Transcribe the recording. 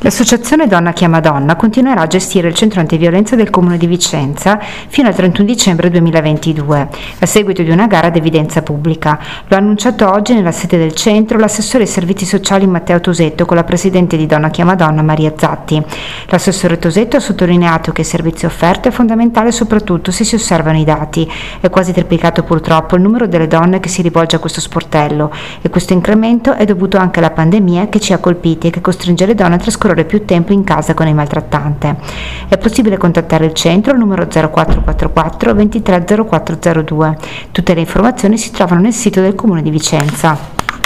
L'associazione Donna Chiama Donna continuerà a gestire il centro antiviolenza del Comune di Vicenza fino al 31 dicembre 2022, a seguito di una gara ad evidenza pubblica. Lo ha annunciato oggi nella sede del centro l'assessore ai servizi sociali Matteo Tosetto con la presidente di Donna Chiama Donna Maria Zatti. L'assessore Tosetto ha sottolineato che il servizio offerto è fondamentale soprattutto se si osservano i dati. È quasi triplicato purtroppo il numero delle donne che si rivolge a questo sportello e questo incremento è dovuto anche alla pandemia che ci ha colpiti e che costringe le donne a trascorrere più tempo in casa con il maltrattante. È possibile contattare il centro al numero 0444 230402. Tutte le informazioni si trovano nel sito del Comune di Vicenza.